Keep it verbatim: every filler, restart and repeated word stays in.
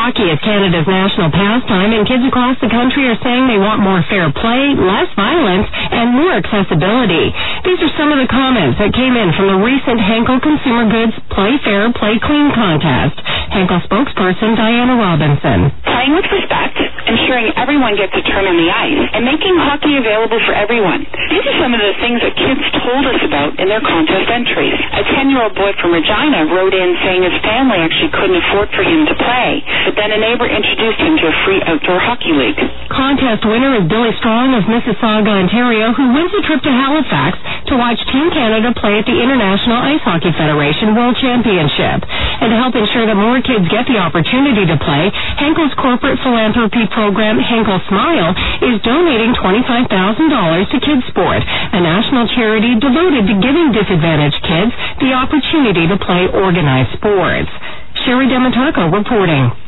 Hockey is Canada's national pastime, and kids across the country are saying they want more fair play, less violence, and more accessibility. These are some of the comments that came in from the recent Henkel Consumer Goods Play Fair, Play Clean contest. Henkel spokesperson Diana Robinson. Playing with respect, ensuring everyone gets a turn on the ice, and making hockey available for everyone. These are some of the things that kids told us about in their contest entries. A ten-year-old boy from Regina wrote in saying his family actually couldn't afford for him to play, but then a neighbor introduced him to a free outdoor hockey league. Contest winner is Billy Strong of Mississauga, Ontario, who wins a trip to Halifax to watch Team Canada play at the International Ice Hockey Federation World Championship. And to help ensure that more kids get the opportunity to play, Henkel's corporate philanthropy program, Henkel Smile, is donating twenty-five thousand dollars to Kids Sport, a national charity devoted to giving disadvantaged kids the opportunity to play organized sports. Sherry Dematako reporting.